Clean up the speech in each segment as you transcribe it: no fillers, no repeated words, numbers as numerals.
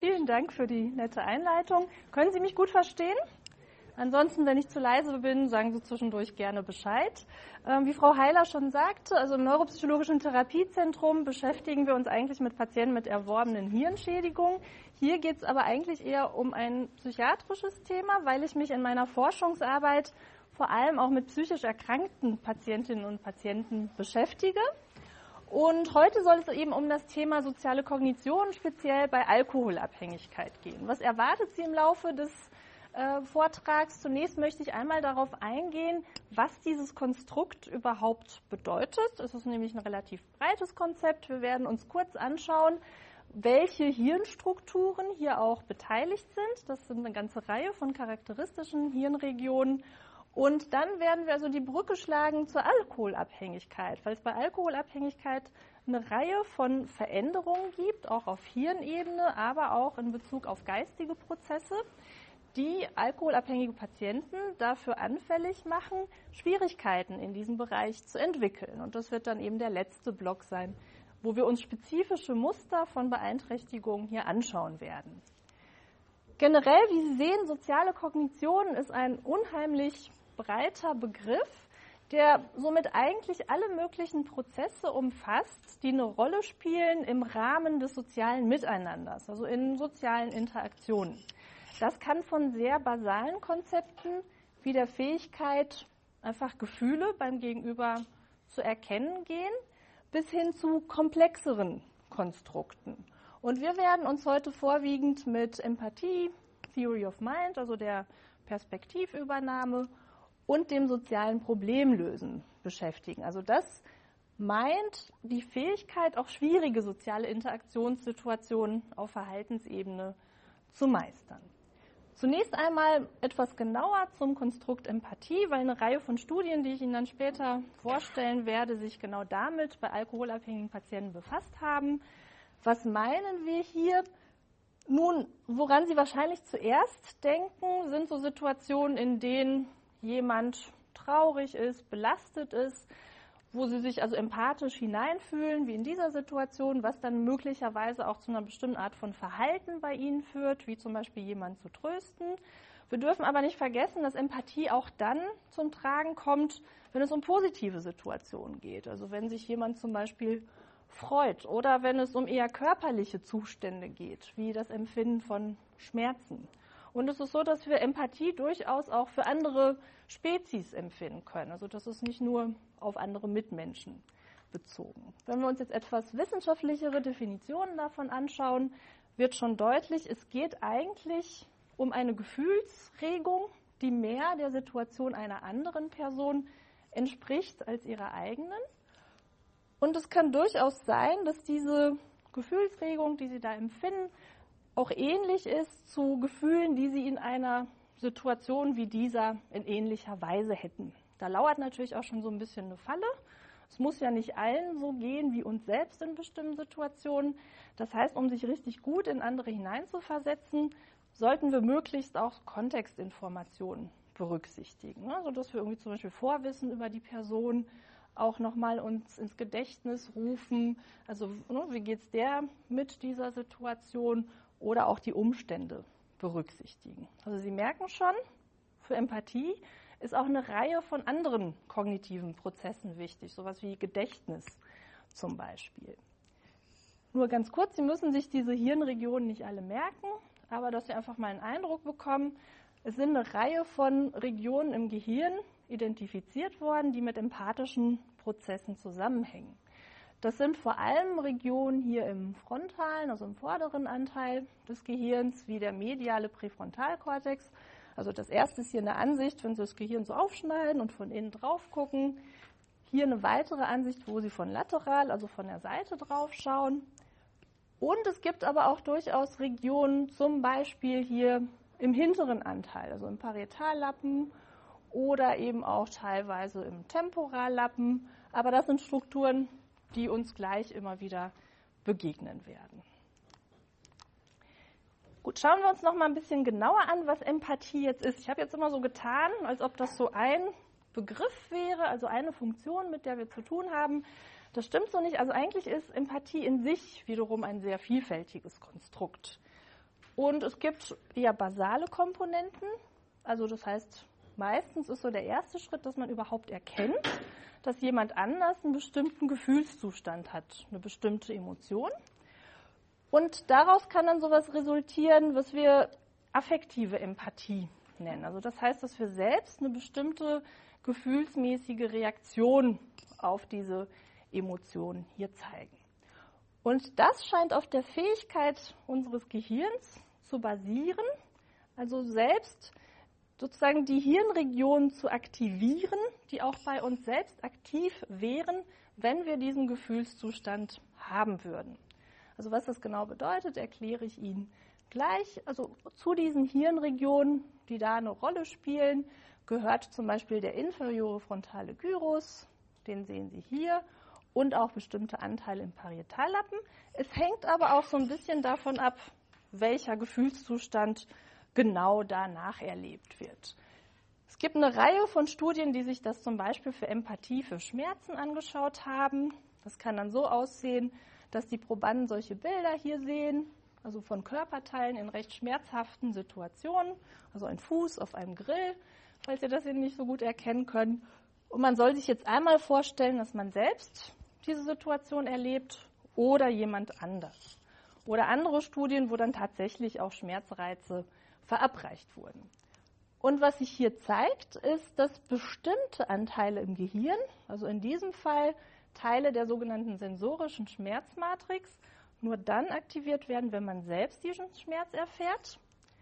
Vielen Dank für die nette Einleitung. Können Sie mich gut verstehen? Ansonsten, wenn ich zu leise bin, sagen Sie zwischendurch gerne Bescheid. Wie Frau Heiler schon sagte, also im Neuropsychologischen Therapiezentrum beschäftigen wir uns eigentlich mit Patienten mit erworbenen Hirnschädigungen. Hier geht es aber eigentlich eher um ein psychiatrisches Thema, weil ich mich in meiner Forschungsarbeit vor allem auch mit psychisch erkrankten Patientinnen und Patienten beschäftige. Und heute soll es eben um das Thema soziale Kognition, speziell bei Alkoholabhängigkeit gehen. Was erwartet Sie im Laufe des Vortrags? Zunächst möchte ich einmal darauf eingehen, was dieses Konstrukt überhaupt bedeutet. Es ist nämlich ein relativ breites Konzept. Wir werden uns kurz anschauen, welche Hirnstrukturen hier auch beteiligt sind. Das sind eine ganze Reihe von charakteristischen Hirnregionen. Und dann werden wir also die Brücke schlagen zur Alkoholabhängigkeit, weil es bei Alkoholabhängigkeit eine Reihe von Veränderungen gibt, auch auf Hirnebene, aber auch in Bezug auf geistige Prozesse, die alkoholabhängige Patienten dafür anfällig machen, Schwierigkeiten in diesem Bereich zu entwickeln. Und das wird dann eben der letzte Block sein, wo wir uns spezifische Muster von Beeinträchtigungen hier anschauen werden. Generell, wie Sie sehen, soziale Kognition ist ein unheimlich breiter Begriff, der somit eigentlich alle möglichen Prozesse umfasst, die eine Rolle spielen im Rahmen des sozialen Miteinanders, also in sozialen Interaktionen. Das kann von sehr basalen Konzepten wie der Fähigkeit, einfach Gefühle beim Gegenüber zu erkennen gehen, bis hin zu komplexeren Konstrukten. Und wir werden uns heute vorwiegend mit Empathie, Theory of Mind, also der Perspektivübernahme und dem sozialen Problemlösen beschäftigen. Also das meint die Fähigkeit, auch schwierige soziale Interaktionssituationen auf Verhaltensebene zu meistern. Zunächst einmal etwas genauer zum Konstrukt Empathie, weil eine Reihe von Studien, die ich Ihnen dann später vorstellen werde, sich genau damit bei alkoholabhängigen Patienten befasst haben. Was meinen wir hier? Nun, woran Sie wahrscheinlich zuerst denken, sind so Situationen, in denen jemand traurig ist, belastet ist, wo Sie sich also empathisch hineinfühlen, wie in dieser Situation, was dann möglicherweise auch zu einer bestimmten Art von Verhalten bei Ihnen führt, wie zum Beispiel jemanden zu trösten. Wir dürfen aber nicht vergessen, dass Empathie auch dann zum Tragen kommt, wenn es um positive Situationen geht. Also wenn sich jemand zum Beispiel freut oder wenn es um eher körperliche Zustände geht, wie das Empfinden von Schmerzen. Und es ist so, dass wir Empathie durchaus auch für andere Spezies empfinden können. Also das ist nicht nur auf andere Mitmenschen bezogen. Wenn wir uns jetzt etwas wissenschaftlichere Definitionen davon anschauen, wird schon deutlich, es geht eigentlich um eine Gefühlsregung, die mehr der Situation einer anderen Person entspricht als ihrer eigenen. Und es kann durchaus sein, dass diese Gefühlsregung, die Sie da empfinden, auch ähnlich ist zu Gefühlen, die Sie in einer Situation wie dieser in ähnlicher Weise hätten. Da lauert natürlich auch schon so ein bisschen eine Falle. Es muss ja nicht allen so gehen wie uns selbst in bestimmten Situationen. Das heißt, um sich richtig gut in andere hineinzuversetzen, sollten wir möglichst auch Kontextinformationen berücksichtigen. Also dass wir irgendwie zum Beispiel Vorwissen über die Person auch nochmal uns ins Gedächtnis rufen. Also wie geht es der mit dieser Situation? Oder auch die Umstände berücksichtigen. Also Sie merken schon, für Empathie ist auch eine Reihe von anderen kognitiven Prozessen wichtig, sowas wie Gedächtnis zum Beispiel. Nur ganz kurz, Sie müssen sich diese Hirnregionen nicht alle merken, aber dass Sie einfach mal einen Eindruck bekommen, es sind eine Reihe von Regionen im Gehirn identifiziert worden, die mit empathischen Prozessen zusammenhängen. Das sind vor allem Regionen hier im frontalen, also im vorderen Anteil des Gehirns, wie der mediale Präfrontalkortex. Also das erste ist hier eine Ansicht, wenn Sie das Gehirn so aufschneiden und von innen drauf gucken. Hier eine weitere Ansicht, wo Sie von lateral, also von der Seite drauf schauen. Und es gibt aber auch durchaus Regionen, zum Beispiel hier im hinteren Anteil, also im Parietallappen oder eben auch teilweise im Temporallappen. Aber das sind Strukturen, die uns gleich immer wieder begegnen werden. Gut, schauen wir uns noch mal ein bisschen genauer an, was Empathie jetzt ist. Ich habe jetzt immer so getan, als ob das so ein Begriff wäre, also eine Funktion, mit der wir zu tun haben. Das stimmt so nicht. Also eigentlich ist Empathie in sich wiederum ein sehr vielfältiges Konstrukt. Und es gibt eher basale Komponenten. Also das heißt, meistens ist so der erste Schritt, dass man überhaupt erkennt, dass jemand anders einen bestimmten Gefühlszustand hat, eine bestimmte Emotion. Und daraus kann dann sowas resultieren, was wir affektive Empathie nennen. Also das heißt, dass wir selbst eine bestimmte gefühlsmäßige Reaktion auf diese Emotion hier zeigen. Und das scheint auf der Fähigkeit unseres Gehirns zu basieren, also selbst sozusagen die Hirnregionen zu aktivieren, die auch bei uns selbst aktiv wären, wenn wir diesen Gefühlszustand haben würden. Also was das genau bedeutet, erkläre ich Ihnen gleich. Also zu diesen Hirnregionen, die da eine Rolle spielen, gehört zum Beispiel der inferiore frontale Gyrus, den sehen Sie hier, und auch bestimmte Anteile im Parietallappen. Es hängt aber auch so ein bisschen davon ab, welcher Gefühlszustand genau danach erlebt wird. Es gibt eine Reihe von Studien, die sich das zum Beispiel für Empathie für Schmerzen angeschaut haben. Das kann dann so aussehen, dass die Probanden solche Bilder hier sehen, also von Körperteilen in recht schmerzhaften Situationen, also ein Fuß auf einem Grill, falls ihr das hier nicht so gut erkennen könnt. Und man soll sich jetzt einmal vorstellen, dass man selbst diese Situation erlebt oder jemand anders. Oder andere Studien, wo dann tatsächlich auch Schmerzreize verabreicht wurden. Und was sich hier zeigt, ist, dass bestimmte Anteile im Gehirn, also in diesem Fall Teile der sogenannten sensorischen Schmerzmatrix, nur dann aktiviert werden, wenn man selbst diesen Schmerz erfährt.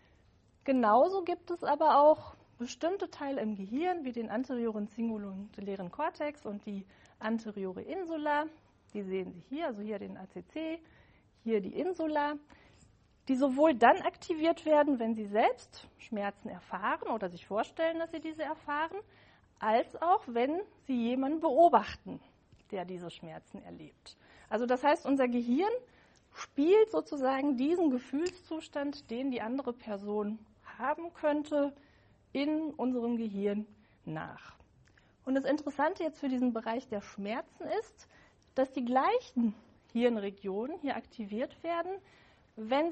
Genauso gibt es aber auch bestimmte Teile im Gehirn, wie den anterioren singulären Kortex und die anteriore Insula, die sehen Sie hier, also hier den ACC, hier die Insula, die sowohl dann aktiviert werden, wenn Sie selbst Schmerzen erfahren oder sich vorstellen, dass Sie diese erfahren, als auch, wenn Sie jemanden beobachten, der diese Schmerzen erlebt. Also das heißt, unser Gehirn spielt sozusagen diesen Gefühlszustand, den die andere Person haben könnte, in unserem Gehirn nach. Und das Interessante jetzt für diesen Bereich der Schmerzen ist, dass die gleichen Hirnregionen hier aktiviert werden, wenn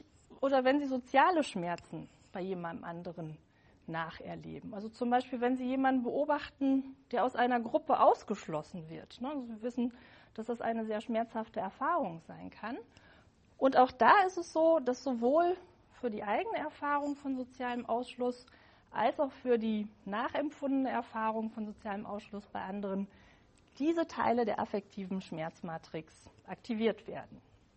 Sie soziale Schmerzen bei jemandem anderen nacherleben. Also zum Beispiel, wenn Sie jemanden beobachten, der aus einer Gruppe ausgeschlossen wird. Also wir wissen, dass das eine sehr schmerzhafte Erfahrung sein kann. Und auch da ist es so, dass sowohl für die eigene Erfahrung von sozialem Ausschluss als auch für die nachempfundene Erfahrung von sozialem Ausschluss bei anderen diese Teile der affektiven Schmerzmatrix aktiviert werden.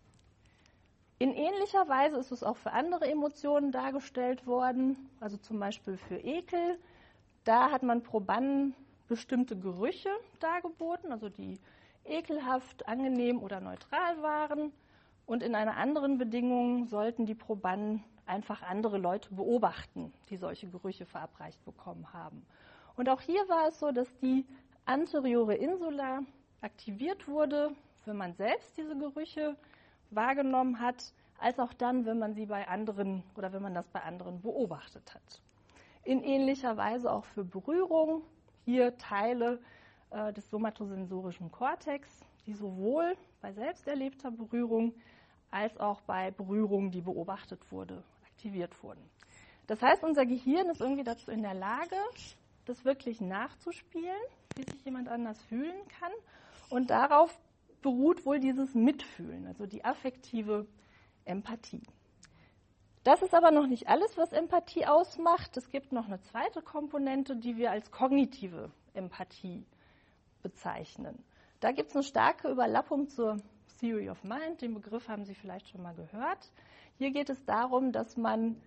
In ähnlicher Weise ist es auch für andere Emotionen dargestellt worden, also zum Beispiel für Ekel. Da hat man Probanden bestimmte Gerüche dargeboten, also die ekelhaft, angenehm oder neutral waren. Und in einer anderen Bedingung sollten die Probanden einfach andere Leute beobachten, die solche Gerüche verabreicht bekommen haben. Und auch hier war es so, dass die anteriore Insula aktiviert wurde, wenn man selbst diese Gerüche wahrgenommen hat, als auch dann, wenn man sie bei anderen oder wenn man das bei anderen beobachtet hat. In ähnlicher Weise auch für Berührung, hier Teile des somatosensorischen Kortex, die sowohl bei selbst erlebter Berührung als auch bei Berührung, die beobachtet wurde, aktiviert wurden. Das heißt, unser Gehirn ist irgendwie dazu in der Lage, das wirklich nachzuspielen, wie sich jemand anders fühlen kann. Und darauf beruht wohl dieses Mitfühlen, also die affektive Empathie. Das ist aber noch nicht alles, was Empathie ausmacht. Es gibt noch eine zweite Komponente, die wir als kognitive Empathie bezeichnen. Da gibt es eine starke Überlappung zur Theory of Mind. Den Begriff haben Sie vielleicht schon mal gehört. Hier geht es darum, dass man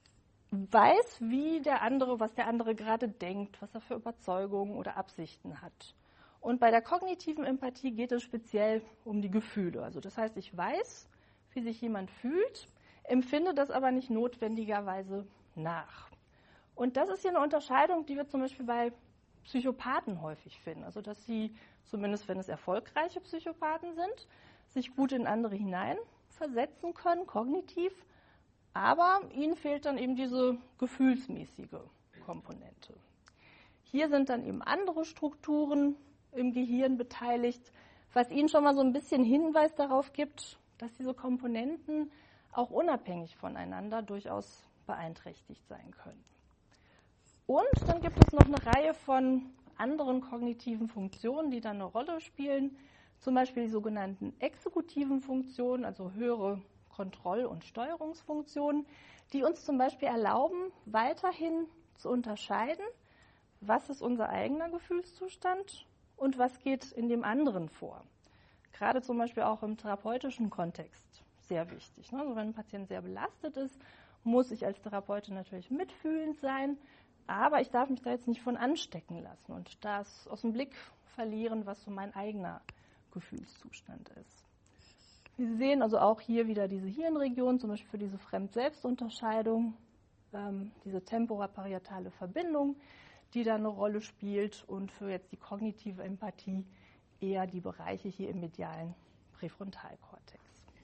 weiß, was der andere gerade denkt, was er für Überzeugungen oder Absichten hat. Und bei der kognitiven Empathie geht es speziell um die Gefühle. Also das heißt, ich weiß, wie sich jemand fühlt, empfinde das aber nicht notwendigerweise nach. Und das ist hier eine Unterscheidung, die wir zum Beispiel bei Psychopathen häufig finden. Also dass sie, zumindest wenn es erfolgreiche Psychopathen sind, sich gut in andere hineinversetzen können, kognitiv, aber ihnen fehlt dann eben diese gefühlsmäßige Komponente. Hier sind dann eben andere Strukturen im Gehirn beteiligt, was Ihnen schon mal so ein bisschen Hinweis darauf gibt, dass diese Komponenten auch unabhängig voneinander durchaus beeinträchtigt sein können. Und dann gibt es noch eine Reihe von anderen kognitiven Funktionen, die dann eine Rolle spielen, zum Beispiel die sogenannten exekutiven Funktionen, also höhere Kontroll- und Steuerungsfunktionen, die uns zum Beispiel erlauben, weiterhin zu unterscheiden, was ist unser eigener Gefühlszustand und was geht in dem anderen vor. Gerade zum Beispiel auch im therapeutischen Kontext sehr wichtig. Also wenn ein Patient sehr belastet ist, muss ich als Therapeutin natürlich mitfühlend sein, aber ich darf mich da jetzt nicht von anstecken lassen und das aus dem Blick verlieren, was so mein eigener Gefühlszustand ist. Sie sehen also auch hier wieder diese Hirnregion, zum Beispiel für diese Fremd-Selbst-Unterscheidung, diese temporaparietale Verbindung, die da eine Rolle spielt und für jetzt die kognitive Empathie eher die Bereiche hier im medialen Präfrontalkortex.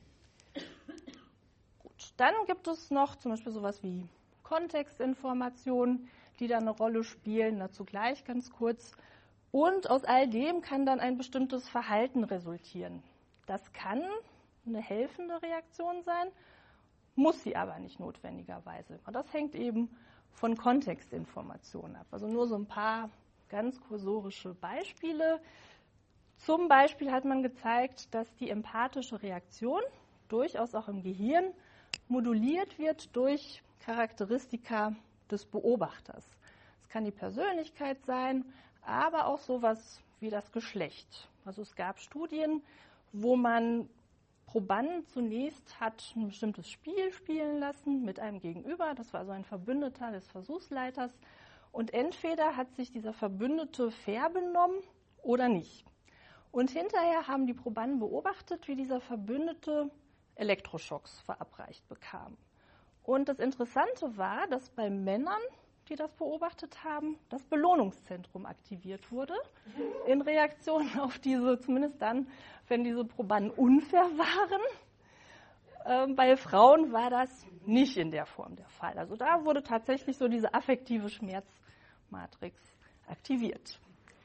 Gut, dann gibt es noch zum Beispiel sowas wie Kontextinformationen, die da eine Rolle spielen, dazu gleich ganz kurz. Und aus all dem kann dann ein bestimmtes Verhalten resultieren. Das kann eine helfende Reaktion sein, muss sie aber nicht notwendigerweise. Und das hängt eben von Kontextinformationen ab. Also nur so ein paar ganz kursorische Beispiele. Zum Beispiel hat man gezeigt, dass die empathische Reaktion durchaus auch im Gehirn moduliert wird durch Charakteristika des Beobachters. Es kann die Persönlichkeit sein, aber auch sowas wie das Geschlecht. Also es gab Studien, wo man Probanden zunächst hat ein bestimmtes Spiel spielen lassen mit einem Gegenüber. Das war also ein Verbündeter des Versuchsleiters. Und entweder hat sich dieser Verbündete fair benommen oder nicht. Und hinterher haben die Probanden beobachtet, wie dieser Verbündete Elektroschocks verabreicht bekam. Und das Interessante war, dass bei Männern, die das beobachtet haben, das Belohnungszentrum aktiviert wurde in Reaktion auf diese, zumindest dann, wenn diese Probanden unfair waren. Bei Frauen war das nicht in der Form der Fall. Also da wurde tatsächlich so diese affektive Schmerzmatrix aktiviert.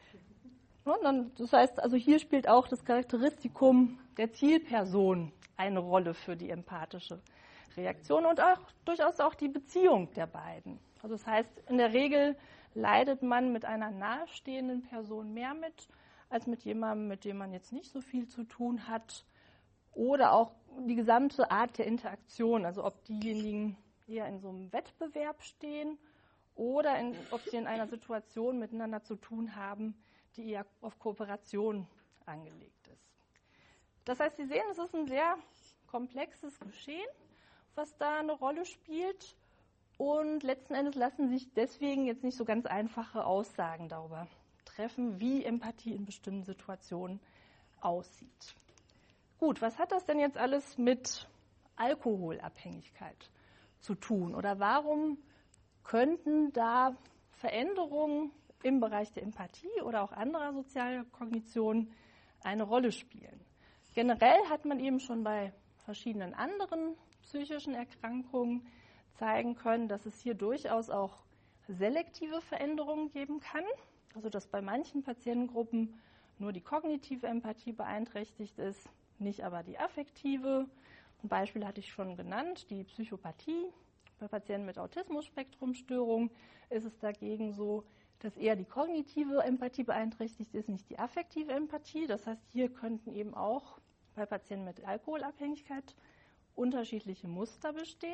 Und dann, das heißt, also hier spielt auch das Charakteristikum der Zielperson eine Rolle für die empathische Reaktion und auch durchaus auch die Beziehung der beiden. Also das heißt, in der Regel leidet man mit einer nahestehenden Person mehr mit, als mit jemandem, mit dem man jetzt nicht so viel zu tun hat. Oder auch die gesamte Art der Interaktion, also ob diejenigen eher in so einem Wettbewerb stehen oder ob sie in einer Situation miteinander zu tun haben, die eher auf Kooperation angelegt ist. Das heißt, Sie sehen, es ist ein sehr komplexes Geschehen, was da eine Rolle spielt. Und letzten Endes lassen sich deswegen jetzt nicht so ganz einfache Aussagen darüber treffen, wie Empathie in bestimmten Situationen aussieht. Gut, was hat das denn jetzt alles mit Alkoholabhängigkeit zu tun? Oder warum könnten da Veränderungen im Bereich der Empathie oder auch anderer sozialer Kognition eine Rolle spielen? Generell hat man eben schon bei verschiedenen anderen psychischen Erkrankungen zeigen können, dass es hier durchaus auch selektive Veränderungen geben kann. Also dass bei manchen Patientengruppen nur die kognitive Empathie beeinträchtigt ist, nicht aber die affektive. Ein Beispiel hatte ich schon genannt, die Psychopathie. Bei Patienten mit Autismus-Spektrum-Störung ist es dagegen so, dass eher die kognitive Empathie beeinträchtigt ist, nicht die affektive Empathie. Das heißt, hier könnten eben auch bei Patienten mit Alkoholabhängigkeit unterschiedliche Muster bestehen.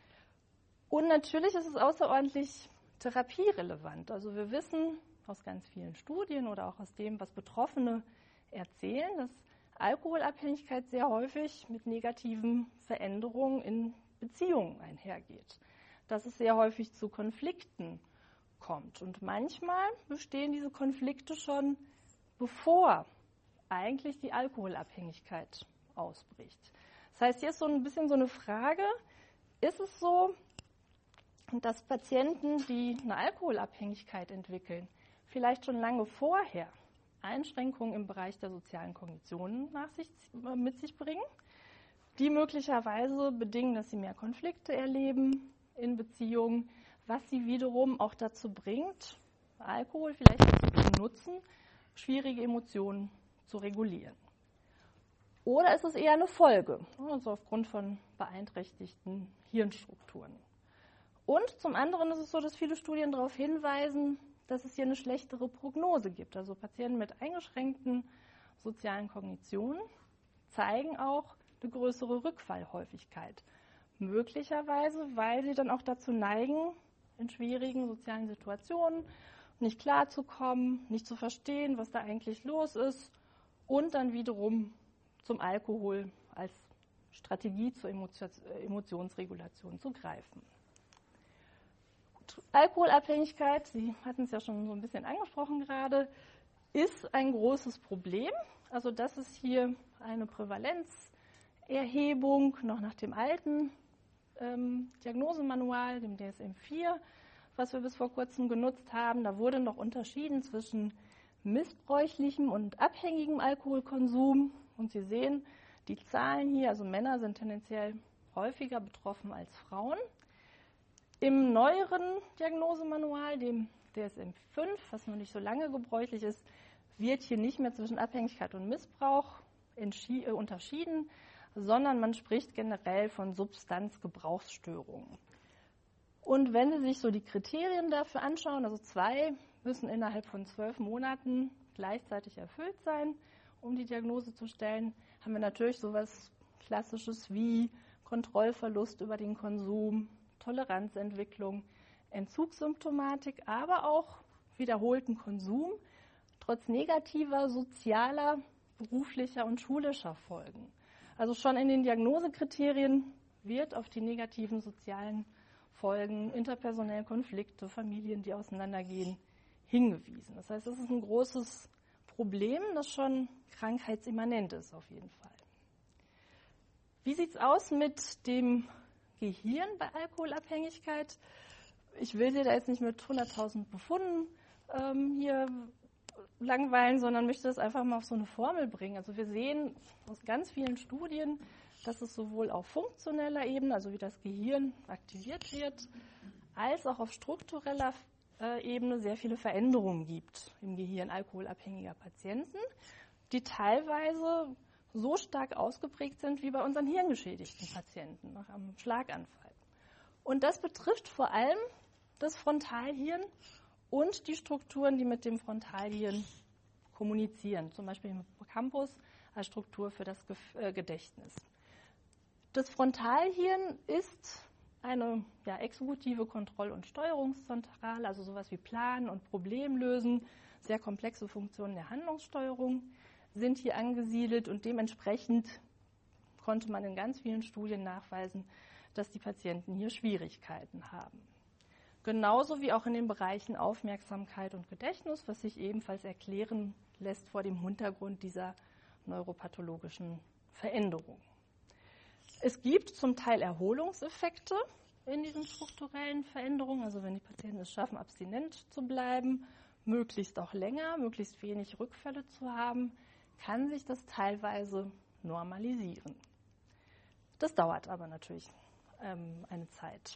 Und natürlich ist es außerordentlich therapierelevant. Also wir wissen aus ganz vielen Studien oder auch aus dem, was Betroffene erzählen, dass Alkoholabhängigkeit sehr häufig mit negativen Veränderungen in Beziehungen einhergeht. Dass es sehr häufig zu Konflikten kommt. Und manchmal bestehen diese Konflikte schon, bevor eigentlich die Alkoholabhängigkeit ausbricht. Das heißt, hier ist so ein bisschen so eine Frage, ist es so, dass Patienten, die eine Alkoholabhängigkeit entwickeln, vielleicht schon lange vorher Einschränkungen im Bereich der sozialen Kognition mit sich bringen, die möglicherweise bedingen, dass sie mehr Konflikte erleben in Beziehungen, was sie wiederum auch dazu bringt, Alkohol vielleicht dazu zu nutzen, schwierige Emotionen zu regulieren. Oder ist es eher eine Folge, also aufgrund von beeinträchtigten Hirnstrukturen? Und zum anderen ist es so, dass viele Studien darauf hinweisen, dass es hier eine schlechtere Prognose gibt. Also Patienten mit eingeschränkten sozialen Kognitionen zeigen auch eine größere Rückfallhäufigkeit. Möglicherweise, weil sie dann auch dazu neigen, in schwierigen sozialen Situationen nicht klarzukommen, nicht zu verstehen, was da eigentlich los ist und dann wiederum zum Alkohol als Strategie zur Emotionsregulation zu greifen. Alkoholabhängigkeit, Sie hatten es ja schon so ein bisschen angesprochen gerade, ist ein großes Problem. Also das ist hier eine Prävalenzerhebung noch nach dem alten Diagnosemanual, dem DSM-4, was wir bis vor kurzem genutzt haben. Da wurde noch unterschieden zwischen missbräuchlichem und abhängigem Alkoholkonsum. Und Sie sehen die Zahlen hier, also Männer sind tendenziell häufiger betroffen als Frauen. Im neueren Diagnosemanual, dem DSM-5, was noch nicht so lange gebräuchlich ist, wird hier nicht mehr zwischen Abhängigkeit und Missbrauch unterschieden, sondern man spricht generell von Substanzgebrauchsstörungen. Und wenn Sie sich so die Kriterien dafür anschauen, also 2 müssen innerhalb von 12 Monaten gleichzeitig erfüllt sein, um die Diagnose zu stellen, haben wir natürlich sowas Klassisches wie Kontrollverlust über den Konsum, Toleranzentwicklung, Entzugssymptomatik, aber auch wiederholten Konsum, trotz negativer sozialer, beruflicher und schulischer Folgen. Also schon in den Diagnosekriterien wird auf die negativen sozialen Folgen, interpersonelle Konflikte, Familien, die auseinandergehen, hingewiesen. Das heißt, es ist ein großes Problem, das schon krankheitsimmanent ist auf jeden Fall. Wie sieht es aus mit dem Gehirn bei Alkoholabhängigkeit? Ich will Sie da jetzt nicht mit 100.000 Befunden hier langweilen, sondern möchte das einfach mal auf so eine Formel bringen. Also wir sehen aus ganz vielen Studien, dass es sowohl auf funktioneller Ebene, also wie das Gehirn aktiviert wird, als auch auf struktureller Ebene sehr viele Veränderungen gibt im Gehirn alkoholabhängiger Patienten, die teilweise so stark ausgeprägt sind wie bei unseren hirngeschädigten Patienten nach einem Schlaganfall. Und das betrifft vor allem das Frontalhirn und die Strukturen, die mit dem Frontalhirn kommunizieren, zum Beispiel im Hippocampus als Struktur für das Gedächtnis. Das Frontalhirn ist eine exekutive Kontroll- und Steuerungszentrale, also sowas wie Planen und Problemlösen, sehr komplexe Funktionen der Handlungssteuerung sind hier angesiedelt und dementsprechend konnte man in ganz vielen Studien nachweisen, dass die Patienten hier Schwierigkeiten haben. Genauso wie auch in den Bereichen Aufmerksamkeit und Gedächtnis, was sich ebenfalls erklären lässt vor dem Hintergrund dieser neuropathologischen Veränderung. Es gibt zum Teil Erholungseffekte in diesen strukturellen Veränderungen, also wenn die Patienten es schaffen, abstinent zu bleiben, möglichst auch länger, möglichst wenig Rückfälle zu haben, kann sich das teilweise normalisieren. Das dauert aber natürlich eine Zeit.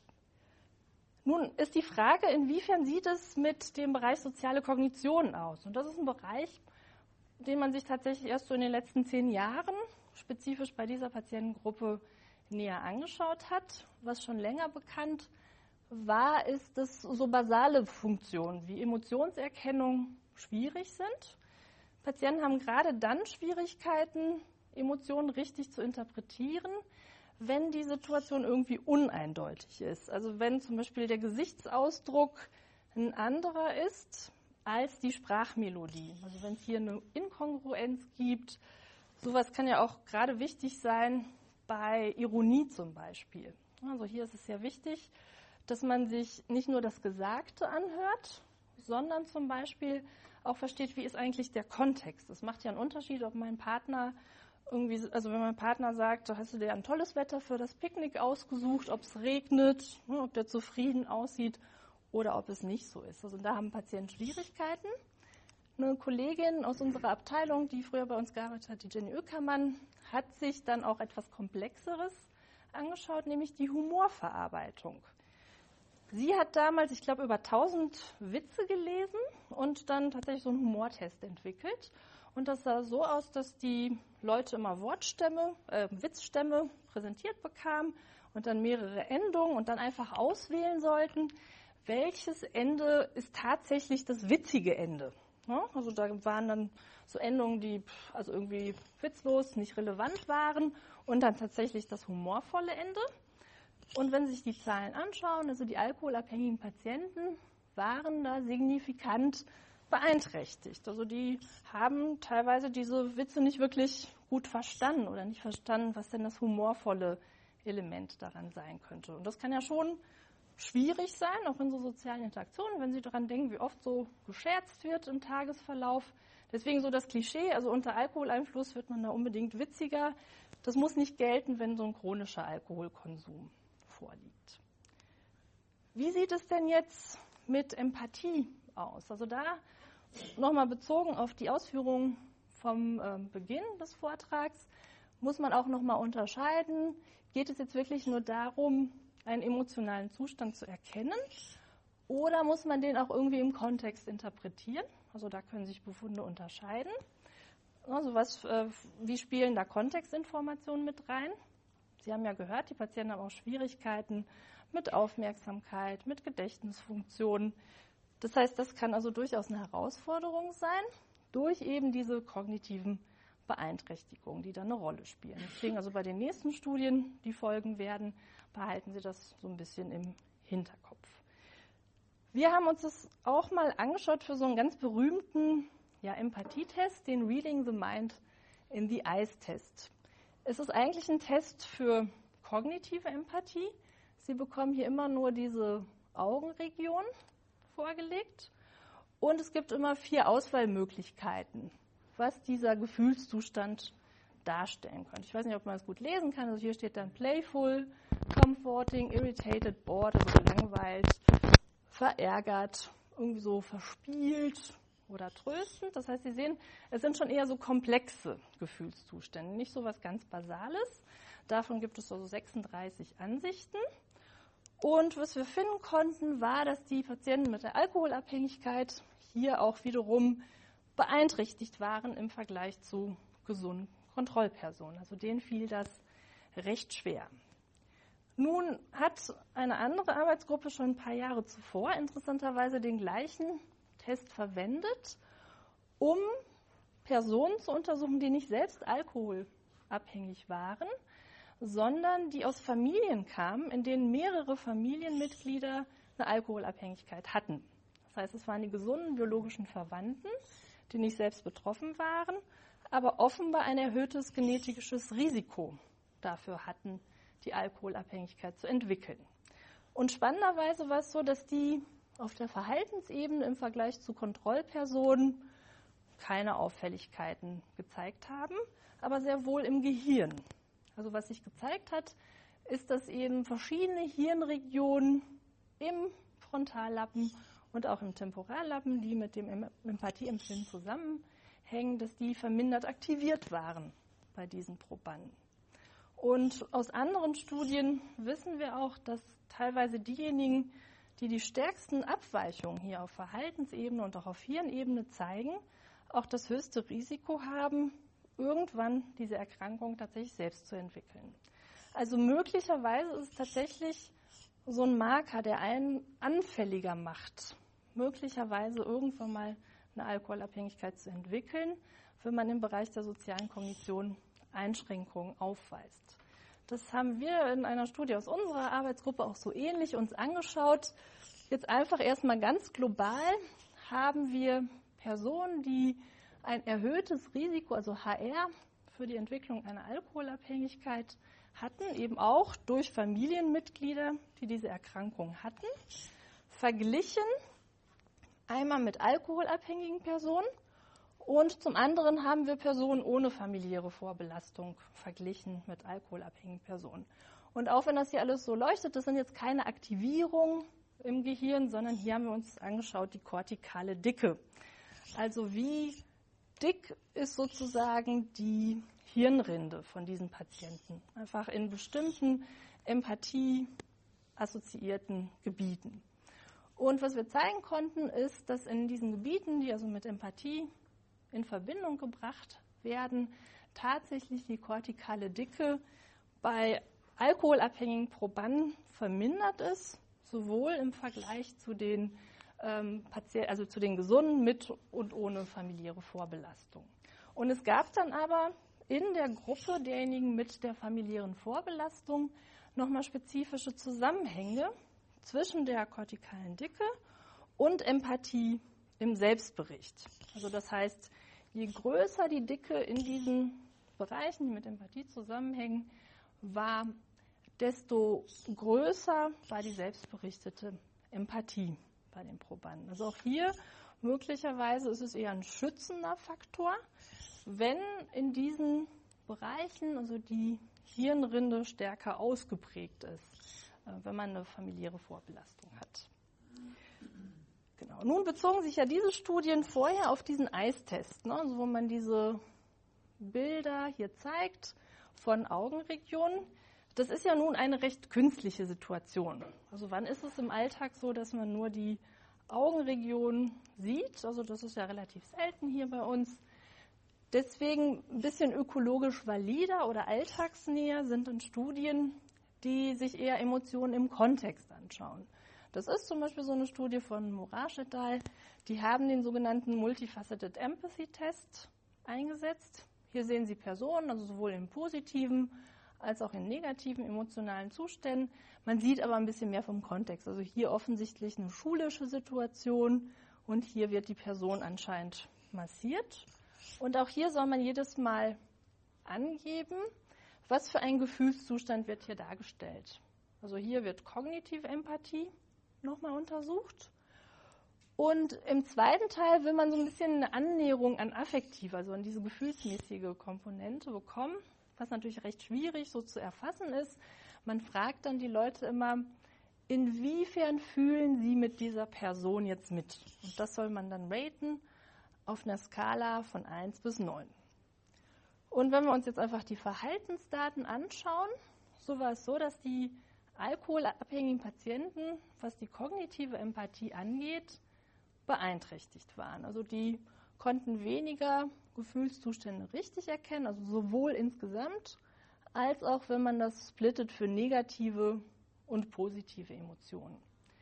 Nun ist die Frage, inwiefern sieht es mit dem Bereich soziale Kognition aus? Und das ist ein Bereich, den man sich tatsächlich erst so in den letzten 10 Jahren spezifisch bei dieser Patientengruppe näher angeschaut hat. Was schon länger bekannt war, ist, dass so basale Funktionen wie Emotionserkennung schwierig sind. Patienten haben gerade dann Schwierigkeiten, Emotionen richtig zu interpretieren, wenn die Situation irgendwie uneindeutig ist. Also wenn zum Beispiel der Gesichtsausdruck ein anderer ist als die Sprachmelodie. Also wenn es hier eine Inkongruenz gibt, sowas kann ja auch gerade wichtig sein bei Ironie zum Beispiel. Also hier ist es sehr wichtig, dass man sich nicht nur das Gesagte anhört, sondern zum Beispiel auch versteht, wie ist eigentlich der Kontext. Es macht ja einen Unterschied, ob mein Partner wenn mein Partner sagt, hast du dir ein tolles Wetter für das Picknick ausgesucht, ob es regnet, ob der zufrieden aussieht oder ob es nicht so ist. Also da haben Patienten Schwierigkeiten. Eine Kollegin aus unserer Abteilung, die früher bei uns gearbeitet hat, die Jenny Oeckermann, hat sich dann auch etwas Komplexeres angeschaut, nämlich die Humorverarbeitung. Sie hat damals, ich glaube, über 1000 Witze gelesen und dann tatsächlich so einen Humortest entwickelt. Und das sah so aus, dass die Leute immer Witzstämme präsentiert bekamen und dann mehrere Endungen und dann einfach auswählen sollten, welches Ende ist tatsächlich das witzige Ende. Ja, also da waren dann so Endungen, die also irgendwie witzlos, nicht relevant waren und dann tatsächlich das humorvolle Ende. Und wenn Sie sich die Zahlen anschauen, also die alkoholabhängigen Patienten waren da signifikant beeinträchtigt. Also die haben teilweise diese Witze nicht wirklich gut verstanden oder nicht verstanden, was denn das humorvolle Element daran sein könnte. Und das kann ja schon schwierig sein, auch in so sozialen Interaktionen, wenn Sie daran denken, wie oft so gescherzt wird im Tagesverlauf. Deswegen so das Klischee, also unter Alkoholeinfluss wird man da unbedingt witziger. Das muss nicht gelten, wenn so ein chronischer Alkoholkonsum vorliegt. Wie sieht es denn jetzt mit Empathie aus? Also da nochmal bezogen auf die Ausführungen vom Beginn des Vortrags, muss man auch nochmal unterscheiden, geht es jetzt wirklich nur darum, einen emotionalen Zustand zu erkennen oder muss man den auch irgendwie im Kontext interpretieren? Also da können sich Befunde unterscheiden. Also wie spielen da Kontextinformationen mit rein? Sie haben ja gehört, die Patienten haben auch Schwierigkeiten mit Aufmerksamkeit, mit Gedächtnisfunktionen. Das heißt, das kann also durchaus eine Herausforderung sein, durch eben diese kognitiven Beeinträchtigungen, die da eine Rolle spielen. Deswegen also bei den nächsten Studien, die folgen werden, behalten Sie das so ein bisschen im Hinterkopf. Wir haben uns das auch mal angeschaut für so einen ganz berühmten Empathietest, den Reading the Mind in the Eyes Test. Es ist eigentlich ein Test für kognitive Empathie. Sie bekommen hier immer nur diese Augenregion vorgelegt und es gibt immer 4 Auswahlmöglichkeiten, was dieser Gefühlszustand darstellen könnte. Ich weiß nicht, ob man das gut lesen kann. Also hier steht dann playful, comforting, irritated, bored, also gelangweilt, verärgert, irgendwie so verspielt oder tröstend. Das heißt, Sie sehen, es sind schon eher so komplexe Gefühlszustände, nicht so was ganz Basales. Davon gibt es also 36 Ansichten. Und was wir finden konnten, war, dass die Patienten mit der Alkoholabhängigkeit hier auch wiederum beeinträchtigt waren im Vergleich zu gesunden Kontrollpersonen. Also denen fiel das recht schwer. Nun hat eine andere Arbeitsgruppe schon ein paar Jahre zuvor interessanterweise den gleichen Test verwendet, um Personen zu untersuchen, die nicht selbst alkoholabhängig waren, sondern die aus Familien kamen, in denen mehrere Familienmitglieder eine Alkoholabhängigkeit hatten. Das heißt, es waren die gesunden biologischen Verwandten, die nicht selbst betroffen waren, aber offenbar ein erhöhtes genetisches Risiko dafür hatten, die Alkoholabhängigkeit zu entwickeln. Und spannenderweise war es so, dass die auf der Verhaltensebene im Vergleich zu Kontrollpersonen keine Auffälligkeiten gezeigt haben, aber sehr wohl im Gehirn. Also was sich gezeigt hat, ist, dass eben verschiedene Hirnregionen im Frontallappen und auch im Temporallappen, die mit dem Empathieempfinden zusammenhängen, dass die vermindert aktiviert waren bei diesen Probanden. Und aus anderen Studien wissen wir auch, dass teilweise diejenigen, die die stärksten Abweichungen hier auf Verhaltensebene und auch auf Hirnebene zeigen, auch das höchste Risiko haben, irgendwann diese Erkrankung tatsächlich selbst zu entwickeln. Also möglicherweise ist es tatsächlich so ein Marker, der einen anfälliger macht, möglicherweise irgendwann mal eine Alkoholabhängigkeit zu entwickeln, wenn man im Bereich der sozialen Kognition Einschränkungen aufweist. Das haben wir in einer Studie aus unserer Arbeitsgruppe auch so ähnlich uns angeschaut. Jetzt einfach erstmal ganz global haben wir Personen, die ein erhöhtes Risiko, also HR, für die Entwicklung einer Alkoholabhängigkeit hatten, eben auch durch Familienmitglieder, die diese Erkrankung hatten, verglichen einmal mit alkoholabhängigen Personen und zum anderen haben wir Personen ohne familiäre Vorbelastung verglichen mit alkoholabhängigen Personen. Und auch wenn das hier alles so leuchtet, das sind jetzt keine Aktivierungen im Gehirn, sondern hier haben wir uns angeschaut, die kortikale Dicke. Also wie dick ist sozusagen die Hirnrinde von diesen Patienten, einfach in bestimmten empathie-assoziierten Gebieten. Und was wir zeigen konnten, ist, dass in diesen Gebieten, die also mit Empathie in Verbindung gebracht werden, tatsächlich die kortikale Dicke bei alkoholabhängigen Probanden vermindert ist, sowohl im Vergleich zu den zu den Gesunden mit und ohne familiäre Vorbelastung. Und es gab dann aber in der Gruppe derjenigen mit der familiären Vorbelastung nochmal spezifische Zusammenhänge zwischen der kortikalen Dicke und Empathie im Selbstbericht. Also das heißt, je größer die Dicke in diesen Bereichen, die mit Empathie zusammenhängen, war, desto größer war die selbstberichtete Empathie bei den Probanden. Also auch hier möglicherweise ist es eher ein schützender Faktor, wenn in diesen Bereichen also die Hirnrinde stärker ausgeprägt ist, wenn man eine familiäre Vorbelastung hat. Genau. Nun bezogen sich ja diese Studien vorher auf diesen Eistest, ne, also wo man diese Bilder hier zeigt von Augenregionen. Das ist ja nun eine recht künstliche Situation. Also wann ist es im Alltag so, dass man nur die Augenregion sieht? Also das ist ja relativ selten hier bei uns. Deswegen ein bisschen ökologisch valider oder alltagsnäher sind dann Studien, die sich eher Emotionen im Kontext anschauen. Das ist zum Beispiel so eine Studie von Moraes et al. Die haben den sogenannten Multifaceted Empathy Test eingesetzt. Hier sehen Sie Personen, also sowohl in positiven als auch in negativen emotionalen Zuständen. Man sieht aber ein bisschen mehr vom Kontext. Also hier offensichtlich eine schulische Situation und hier wird die Person anscheinend massiert. Und auch hier soll man jedes Mal angeben, was für ein Gefühlszustand wird hier dargestellt. Also hier wird kognitive Empathie nochmal untersucht. Und im zweiten Teil will man so ein bisschen eine Annäherung an affektiv, also an diese gefühlsmäßige Komponente bekommen, was natürlich recht schwierig so zu erfassen ist. Man fragt dann die Leute immer, inwiefern fühlen sie mit dieser Person jetzt mit? Und das soll man dann raten auf einer Skala von 1 bis 9. Und wenn wir uns jetzt einfach die Verhaltensdaten anschauen, so war es so, dass die alkoholabhängigen Patienten, was die kognitive Empathie angeht, beeinträchtigt waren. Also die konnten weniger Gefühlszustände richtig erkennen, also sowohl insgesamt, als auch wenn man das splittet für negative und positive Emotionen.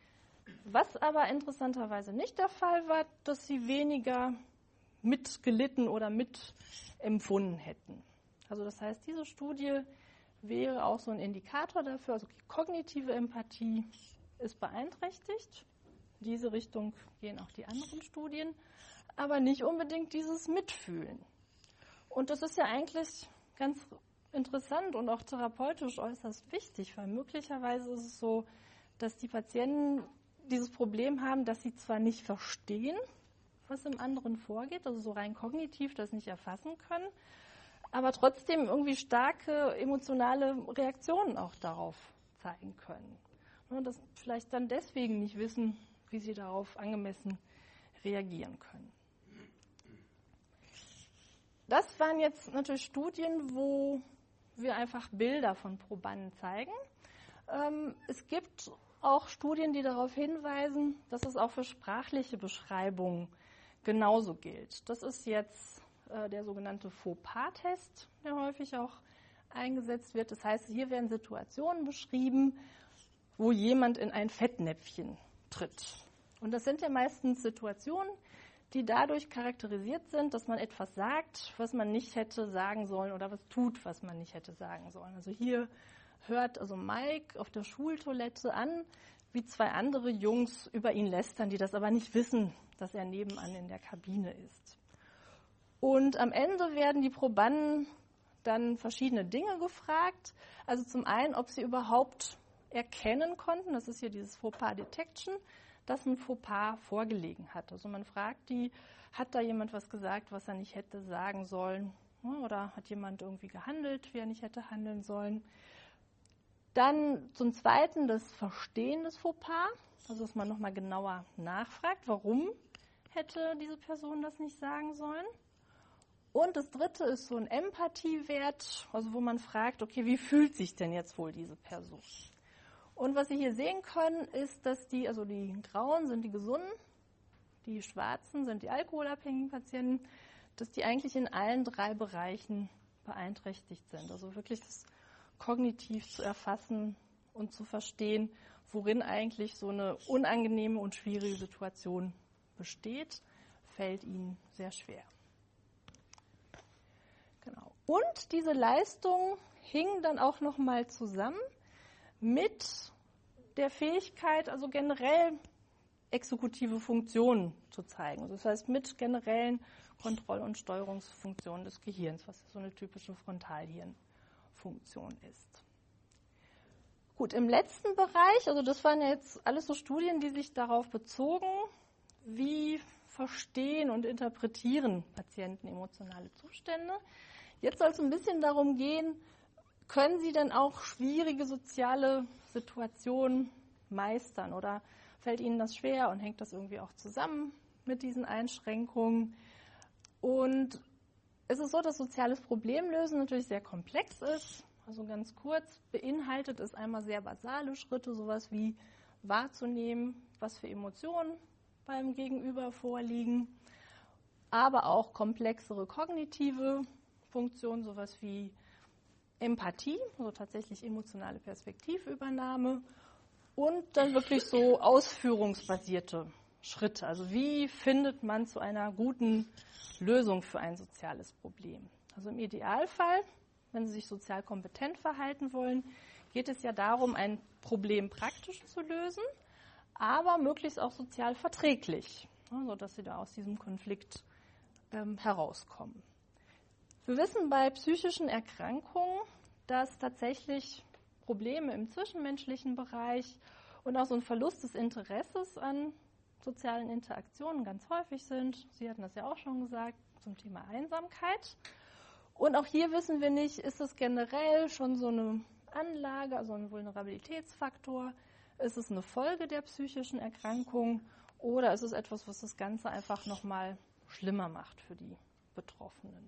Was aber interessanterweise nicht der Fall war, dass sie weniger mitgelitten oder mitempfunden hätten. Also das heißt, diese Studie wäre auch so ein Indikator dafür, also die kognitive Empathie ist beeinträchtigt. In diese Richtung gehen auch die anderen Studien, aber nicht unbedingt dieses Mitfühlen. Und das ist ja eigentlich ganz interessant und auch therapeutisch äußerst wichtig, weil möglicherweise ist es so, dass die Patienten dieses Problem haben, dass sie zwar nicht verstehen, was im anderen vorgeht, also so rein kognitiv das nicht erfassen können, aber trotzdem irgendwie starke emotionale Reaktionen auch darauf zeigen können. Und das vielleicht dann deswegen nicht wissen, wie sie darauf angemessen reagieren können. Das waren jetzt natürlich Studien, wo wir einfach Bilder von Probanden zeigen. Es gibt auch Studien, die darauf hinweisen, dass es auch für sprachliche Beschreibungen genauso gilt. Das ist jetzt der sogenannte Fauxpas-Test, der häufig auch eingesetzt wird. Das heißt, hier werden Situationen beschrieben, wo jemand in ein Fettnäpfchen tritt. Und das sind ja meistens Situationen, die dadurch charakterisiert sind, dass man etwas sagt, was man nicht hätte sagen sollen oder was tut, was man nicht hätte sagen sollen. Also hier hört also Mike auf der Schultoilette an, wie zwei andere Jungs über ihn lästern, die das aber nicht wissen, dass er nebenan in der Kabine ist. Und am Ende werden die Probanden dann verschiedene Dinge gefragt. Also zum einen, ob sie überhaupt erkennen konnten, das ist hier dieses Fauxpas Detection, dass ein Fauxpas vorgelegen hat. Also man fragt die, hat da jemand was gesagt, was er nicht hätte sagen sollen? Oder hat jemand irgendwie gehandelt, wie er nicht hätte handeln sollen? Dann zum Zweiten das Verstehen des Fauxpas, also dass man nochmal genauer nachfragt, warum hätte diese Person das nicht sagen sollen. Und das Dritte ist so ein Empathiewert, also wo man fragt, okay, wie fühlt sich denn jetzt wohl diese Person? Und was Sie hier sehen können, ist, dass die Grauen sind die Gesunden, die Schwarzen sind die alkoholabhängigen Patienten. dass die eigentlich in allen 3 Bereichen beeinträchtigt sind. Also wirklich das kognitiv zu erfassen und zu verstehen, worin eigentlich so eine unangenehme und schwierige Situation besteht, fällt ihnen sehr schwer. Genau. Und diese Leistung hing dann auch nochmal zusammen mit der Fähigkeit, also generell exekutive Funktionen zu zeigen. Also das heißt mit generellen Kontroll- und Steuerungsfunktionen des Gehirns, was so eine typische Frontalhirnfunktion ist. Gut, im letzten Bereich, also das waren ja jetzt alles so Studien, die sich darauf bezogen, wie verstehen und interpretieren Patienten emotionale Zustände. Jetzt soll es ein bisschen darum gehen, können sie denn auch schwierige soziale Situationen meistern oder fällt ihnen das schwer und hängt das irgendwie auch zusammen mit diesen Einschränkungen? Und es ist so, dass soziales Problemlösen natürlich sehr komplex ist. Also ganz kurz, beinhaltet es einmal sehr basale Schritte, sowas wie wahrzunehmen, was für Emotionen beim Gegenüber vorliegen, aber auch komplexere kognitive Funktionen, sowas wie Empathie, also tatsächlich emotionale Perspektivübernahme und dann wirklich so ausführungsbasierte Schritte. Also wie findet man zu einer guten Lösung für ein soziales Problem? Also im Idealfall, wenn Sie sich sozial kompetent verhalten wollen, geht es ja darum, ein Problem praktisch zu lösen, aber möglichst auch sozial verträglich, sodass Sie da aus diesem Konflikt herauskommen. Wir wissen bei psychischen Erkrankungen, dass tatsächlich Probleme im zwischenmenschlichen Bereich und auch so ein Verlust des Interesses an sozialen Interaktionen ganz häufig sind. Sie hatten das ja auch schon gesagt zum Thema Einsamkeit. Und auch hier wissen wir nicht, ist es generell schon so eine Anlage, also ein Vulnerabilitätsfaktor? Ist es eine Folge der psychischen Erkrankung oder ist es etwas, was das Ganze einfach nochmal schlimmer macht für die Betroffenen?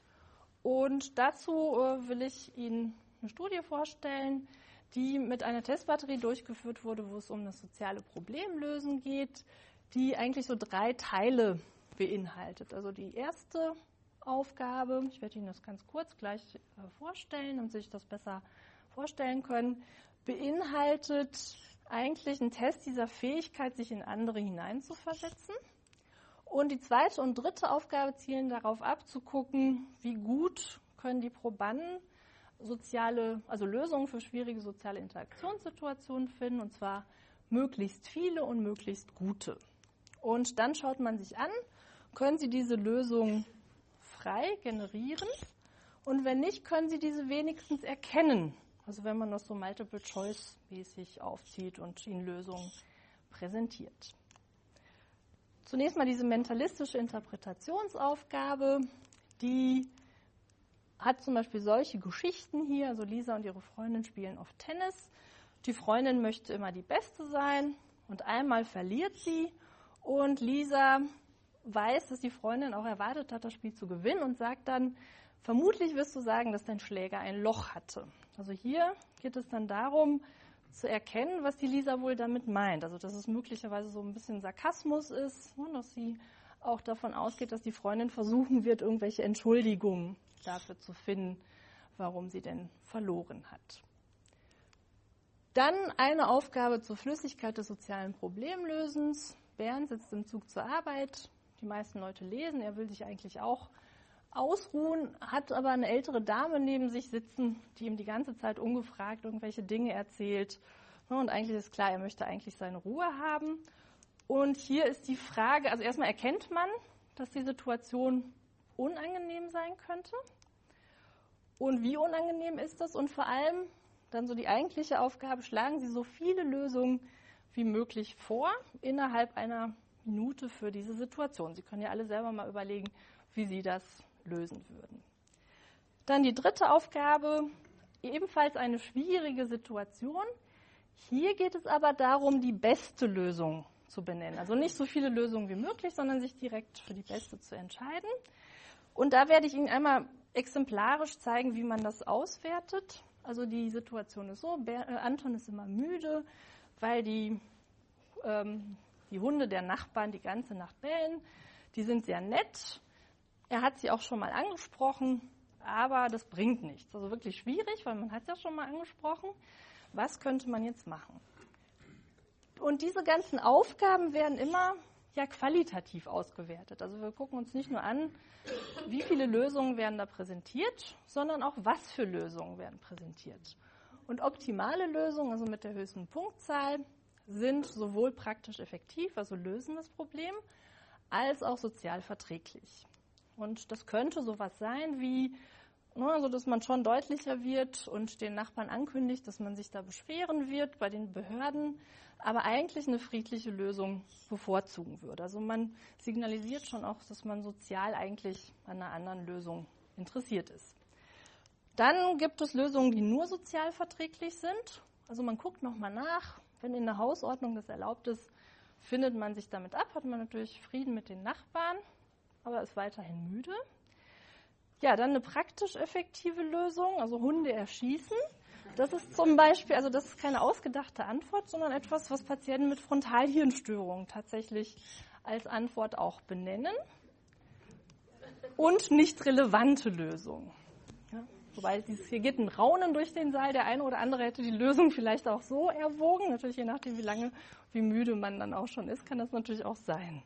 Und dazu will ich Ihnen eine Studie vorstellen, die mit einer Testbatterie durchgeführt wurde, wo es um das soziale Problemlösen geht, die eigentlich so 3 Teile beinhaltet. Also die erste Aufgabe, ich werde Ihnen das ganz kurz gleich vorstellen, damit Sie sich das besser vorstellen können, beinhaltet eigentlich einen Test dieser Fähigkeit, sich in andere hineinzuversetzen. Und die zweite und dritte Aufgabe zielen darauf ab, zu gucken, wie gut können die Probanden Lösungen für schwierige soziale Interaktionssituationen finden, und zwar möglichst viele und möglichst gute. Und dann schaut man sich an, können sie diese Lösung frei generieren und wenn nicht, können sie diese wenigstens erkennen. Also wenn man das so Multiple-Choice-mäßig aufzieht und ihnen Lösungen präsentiert. Zunächst mal diese mentalistische Interpretationsaufgabe, die hat zum Beispiel solche Geschichten hier. Also Lisa und ihre Freundin spielen oft Tennis. Die Freundin möchte immer die Beste sein und einmal verliert sie. Und Lisa weiß, dass die Freundin auch erwartet hat, das Spiel zu gewinnen und sagt dann, vermutlich wirst du sagen, dass dein Schläger ein Loch hatte. Also hier geht es dann darum, zu erkennen, was die Lisa wohl damit meint. Also dass es möglicherweise so ein bisschen Sarkasmus ist, dass sie auch davon ausgeht, dass die Freundin versuchen wird, irgendwelche Entschuldigungen dafür zu finden, warum sie denn verloren hat. Dann eine Aufgabe zur Flüssigkeit des sozialen Problemlösens. Bernd sitzt im Zug zur Arbeit. Die meisten Leute lesen. Er will sich eigentlich auch ausruhen, hat aber eine ältere Dame neben sich sitzen, die ihm die ganze Zeit ungefragt irgendwelche Dinge erzählt. Und eigentlich ist klar, er möchte eigentlich seine Ruhe haben. Und hier ist die Frage, also erstmal erkennt man, dass die Situation unangenehm sein könnte. Und wie unangenehm ist das? Und vor allem dann so die eigentliche Aufgabe, schlagen Sie so viele Lösungen wie möglich vor, innerhalb einer Minute für diese Situation. Sie können ja alle selber mal überlegen, wie Sie das lösen würden. Dann die dritte Aufgabe, ebenfalls eine schwierige Situation. Hier geht es aber darum, die beste Lösung zu benennen. Also nicht so viele Lösungen wie möglich, sondern sich direkt für die beste zu entscheiden. Und da werde ich Ihnen einmal exemplarisch zeigen, wie man das auswertet. Also die Situation ist so, Anton ist immer müde, weil die Hunde der Nachbarn die ganze Nacht bellen. Die sind sehr nett. Er hat sie auch schon mal angesprochen, aber das bringt nichts. Also wirklich schwierig, weil man hat es ja schon mal angesprochen. Was könnte man jetzt machen? Und diese ganzen Aufgaben werden immer ja qualitativ ausgewertet. Also wir gucken uns nicht nur an, wie viele Lösungen werden da präsentiert, sondern auch, was für Lösungen werden präsentiert. Und optimale Lösungen, also mit der höchsten Punktzahl, sind sowohl praktisch effektiv, also lösen das Problem, als auch sozial verträglich. Und das könnte sowas sein wie, also dass man schon deutlicher wird und den Nachbarn ankündigt, dass man sich da beschweren wird bei den Behörden, aber eigentlich eine friedliche Lösung bevorzugen würde. Also man signalisiert schon auch, dass man sozial eigentlich an einer anderen Lösung interessiert ist. Dann gibt es Lösungen, die nur sozial verträglich sind. Also man guckt nochmal nach, wenn in der Hausordnung das erlaubt ist, findet man sich damit ab, hat man natürlich Frieden mit den Nachbarn, aber ist weiterhin müde. Ja, dann eine praktisch effektive Lösung, also Hunde erschießen. Das ist zum Beispiel, also das ist keine ausgedachte Antwort, sondern etwas, was Patienten mit Frontalhirnstörungen tatsächlich als Antwort auch benennen. Und nicht relevante Lösung. Ja, wobei hier geht ein Raunen durch den Saal. Der eine oder andere hätte die Lösung vielleicht auch so erwogen. Natürlich je nachdem, wie müde man dann auch schon ist, kann das natürlich auch sein.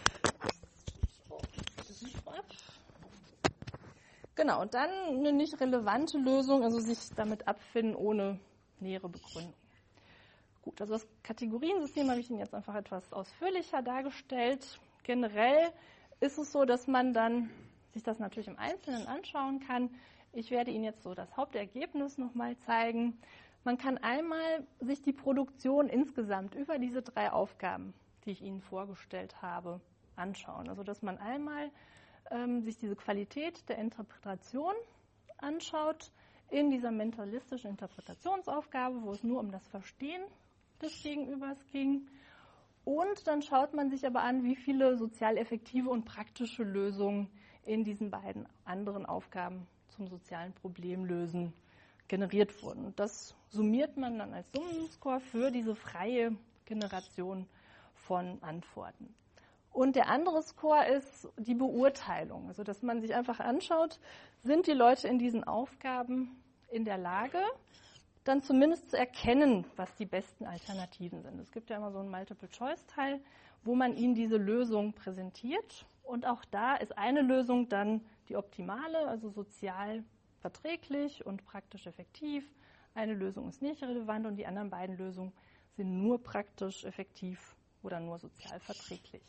Genau, und dann eine nicht relevante Lösung, also sich damit abfinden ohne nähere Begründung. Gut, also das Kategoriensystem habe ich Ihnen jetzt einfach etwas ausführlicher dargestellt. Generell ist es so, dass man dann sich das natürlich im Einzelnen anschauen kann. Ich werde Ihnen jetzt so das Hauptergebnis nochmal zeigen. Man kann einmal sich die Produktion insgesamt über diese 3 Aufgaben, die ich Ihnen vorgestellt habe, anschauen. Also dass man einmal sich diese Qualität der Interpretation anschaut in dieser mentalistischen Interpretationsaufgabe, wo es nur um das Verstehen des Gegenübers ging. Und dann schaut man sich aber an, wie viele sozial effektive und praktische Lösungen in diesen beiden anderen Aufgaben zum sozialen Problemlösen generiert wurden. Und das summiert man dann als Summenscore für diese freie Generation von Antworten. Und der andere Score ist die Beurteilung, also dass man sich einfach anschaut, sind die Leute in diesen Aufgaben in der Lage, dann zumindest zu erkennen, was die besten Alternativen sind. Es gibt ja immer so einen Multiple-Choice-Teil, wo man ihnen diese Lösung präsentiert. Und auch da ist eine Lösung dann die optimale, also sozial verträglich und praktisch effektiv. Eine Lösung ist nicht relevant und die anderen beiden Lösungen sind nur praktisch effektiv oder nur sozial verträglich.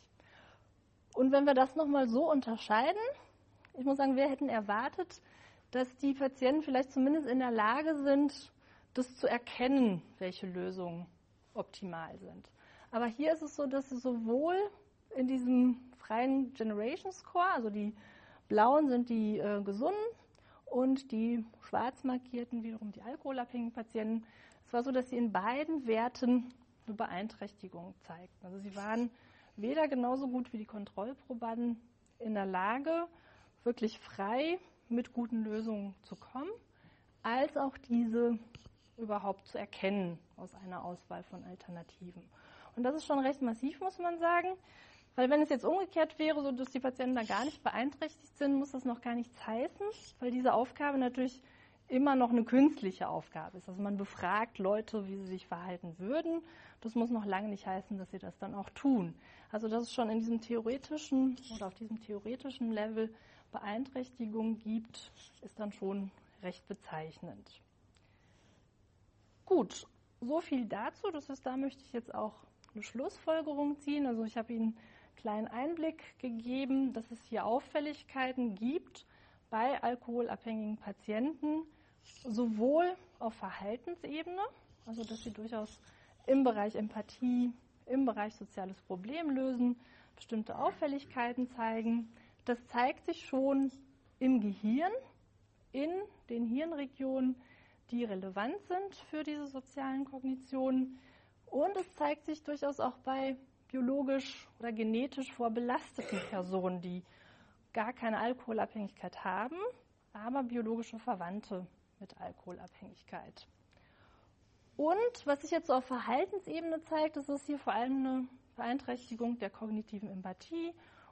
Und wenn wir das nochmal so unterscheiden, ich muss sagen, wir hätten erwartet, dass die Patienten vielleicht zumindest in der Lage sind, das zu erkennen, welche Lösungen optimal sind. Aber hier ist es so, dass es sowohl in diesem freien Generation Score, also die blauen sind die gesunden und die schwarz markierten wiederum die alkoholabhängigen Patienten, es war so, dass sie in beiden Werten eine Beeinträchtigung zeigten. Also sie waren weder genauso gut wie die Kontrollprobanden in der Lage, wirklich frei mit guten Lösungen zu kommen, als auch diese überhaupt zu erkennen aus einer Auswahl von Alternativen. Und das ist schon recht massiv, muss man sagen, weil wenn es jetzt umgekehrt wäre, so dass die Patienten da gar nicht beeinträchtigt sind, muss das noch gar nichts heißen, weil diese Aufgabe natürlich immer noch eine künstliche Aufgabe ist. Also man befragt Leute, wie sie sich verhalten würden. Das muss noch lange nicht heißen, dass sie das dann auch tun. Also dass es schon in diesem theoretischen oder auf diesem theoretischen Level Beeinträchtigungen gibt, ist dann schon recht bezeichnend. Gut, so viel dazu. Das heißt, da möchte ich jetzt auch eine Schlussfolgerung ziehen. Also ich habe Ihnen einen kleinen Einblick gegeben, dass es hier Auffälligkeiten gibt bei alkoholabhängigen Patienten, sowohl auf Verhaltensebene, also dass sie durchaus im Bereich Empathie, im Bereich soziales Problemlösen bestimmte Auffälligkeiten zeigen. Das zeigt sich schon im Gehirn, in den Hirnregionen, die relevant sind für diese sozialen Kognitionen. Und es zeigt sich durchaus auch bei biologisch oder genetisch vorbelasteten Personen, die gar keine Alkoholabhängigkeit haben, aber biologische Verwandte mit Alkoholabhängigkeit. Und was sich jetzt so auf Verhaltensebene zeigt, ist es hier vor allem eine Beeinträchtigung der kognitiven Empathie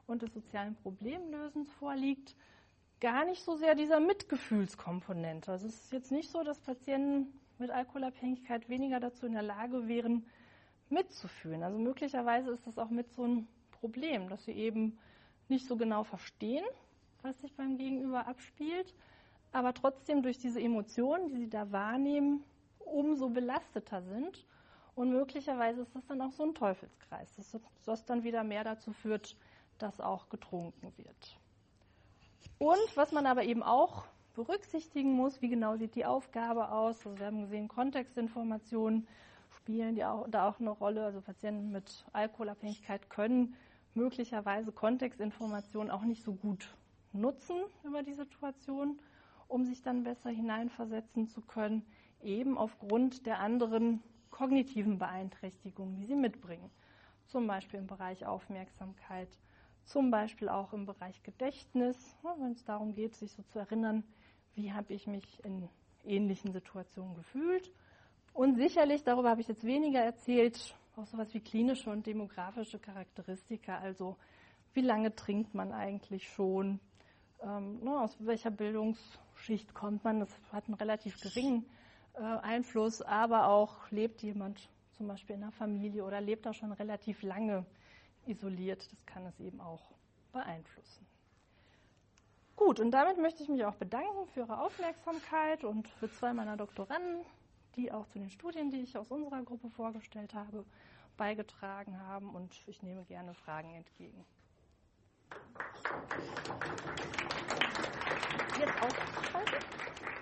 und des sozialen Problemlösens vorliegt, gar nicht so sehr dieser Mitgefühlskomponente. Also es ist jetzt nicht so, dass Patienten mit Alkoholabhängigkeit weniger dazu in der Lage wären, mitzufühlen. Also möglicherweise ist das auch mit so ein Problem, dass sie eben nicht so genau verstehen, was sich beim Gegenüber abspielt, aber trotzdem durch diese Emotionen, die sie da wahrnehmen, umso belasteter sind. Und möglicherweise ist das dann auch so ein Teufelskreis, dass das dann wieder mehr dazu führt, dass auch getrunken wird. Und was man aber eben auch berücksichtigen muss, wie genau sieht die Aufgabe aus. Also wir haben gesehen, Kontextinformationen spielen da auch eine Rolle. Also Patienten mit Alkoholabhängigkeit können möglicherweise Kontextinformationen auch nicht so gut nutzen über die Situation, um sich dann besser hineinversetzen zu können, eben aufgrund der anderen kognitiven Beeinträchtigungen, die sie mitbringen. Zum Beispiel im Bereich Aufmerksamkeit, zum Beispiel auch im Bereich Gedächtnis, wenn es darum geht, sich so zu erinnern, wie habe ich mich in ähnlichen Situationen gefühlt. Und sicherlich, darüber habe ich jetzt weniger erzählt, auch sowas wie klinische und demografische Charakteristika, also wie lange trinkt man eigentlich schon, aus welcher Bildungsschicht kommt man, das hat einen relativ geringen Einfluss, aber auch lebt jemand zum Beispiel in einer Familie oder lebt da schon relativ lange isoliert, das kann es eben auch beeinflussen. Gut, und damit möchte ich mich auch bedanken für Ihre Aufmerksamkeit und für 2 meiner Doktoranden, die auch zu den Studien, die ich aus unserer Gruppe vorgestellt habe, beigetragen haben, und ich nehme gerne Fragen entgegen. Jetzt ausschalten.